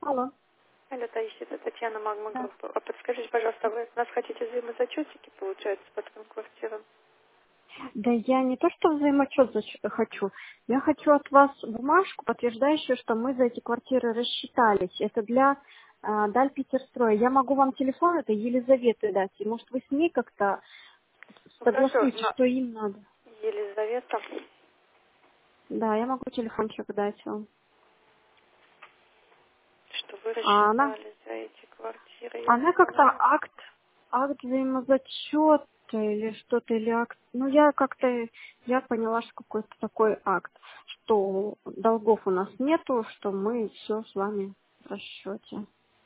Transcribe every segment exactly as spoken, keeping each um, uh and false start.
Алло. Алло, Таисия, это Татьяна Магма Да. Группа. А подскажите, пожалуйста, вы от нас хотите взаимозачетики, получается, по трем квартирам? Да я не то, что взаимоотчет зач- хочу. Я хочу от вас бумажку, подтверждающую, что мы за эти квартиры рассчитались. Это для а, Даль Питерстроя. Я могу вам телефон этой Елизаветы дать. И, может, вы с ней как-то Ну хорошо, согласуете, на что им надо. Елизавета, Да, я могу телефончик дать вам. что вы А она, рассчитались за эти квартиры, я она как-то смотрю. акт, акт взаимозачета или что-то, или акт. Ну, я как-то, я поняла, что какой-то такой акт, что долгов у нас нету, что мы все с вами в расчете.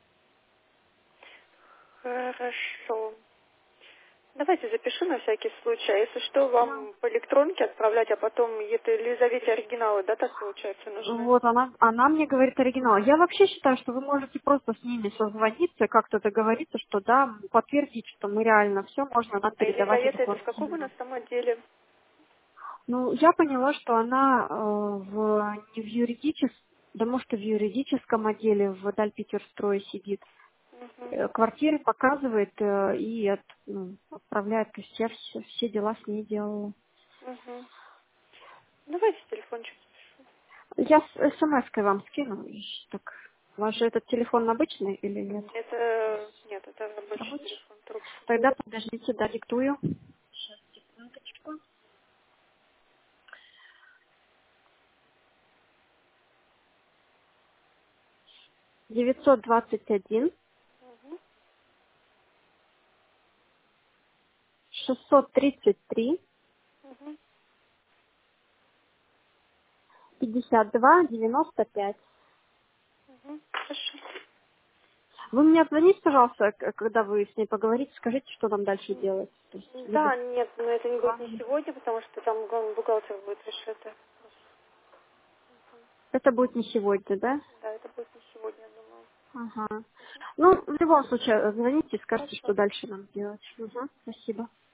Хорошо. Давайте запишу на всякий случай. А если что, Да. вам по электронке отправлять, а потом это Елизавете оригиналы, да, так получается, нужны? Вот, она, она мне говорит оригинал. Я вообще считаю, что вы можете просто с ними созвониться и как-то договориться, что да, подтвердить, что мы реально все, можно нам А передавать эту Елизавета это в каком у квартиру. нас там отделе? Ну, я поняла, что она э, в, не в юридическом, да может и в юридическом отделе в Дальпетерстрое сидит. Угу, Э, Квартиры показывает э, и от- ну, отправляет. То есть я все, все дела с ней делала. угу. Давайте телефончик. Я с смс-кой вам скину. И так, у вас же этот телефон обычный или нет? Это, нет, это рабочий Рабочий? телефон, трубка. Тогда подождите, да, диктую. девятьсот двадцать один шестьсот тридцать три Угу. пятьдесят два девяносто пять. Угу. Хорошо. Вы мне отзвоните, пожалуйста, к- когда вы с ней поговорите, скажите, что нам дальше делать. То есть, либо Да, нет, но это не будет вам, не либо- сегодня, потому что там главный бухгалтер будет решать. это будет не сегодня, да? Да, это будет не сегодня, я думаю. Ага. Ну, в любом случае, звоните и скажите, Хорошо. что дальше нам делать. Угу, спасибо.